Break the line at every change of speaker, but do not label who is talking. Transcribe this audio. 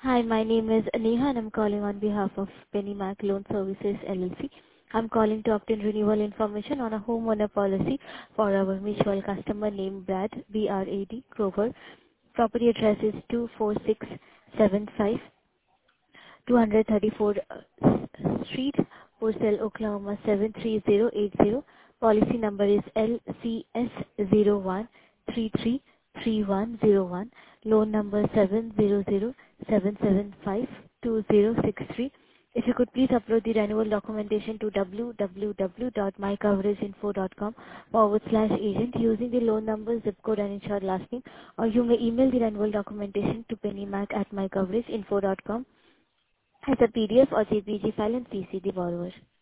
Hi, my name is Neha and I'm calling on behalf of PennyMac Loan Services LLC. I'm calling to obtain renewal information on a homeowner policy for our mutual customer named Brad, B-R-A-D, Grover. Property address is 24675 234 Street, Purcell, Oklahoma 73080. Policy number is LCS01333101. Loan number 70077520063. If you could please upload the renewal documentation to www.mycoverageinfo.com/agent using the loan number, zip code, and insured last name, or you may email the renewal documentation to pennymac@mycoverageinfo.com as a PDF or JPG file and CC the borrower.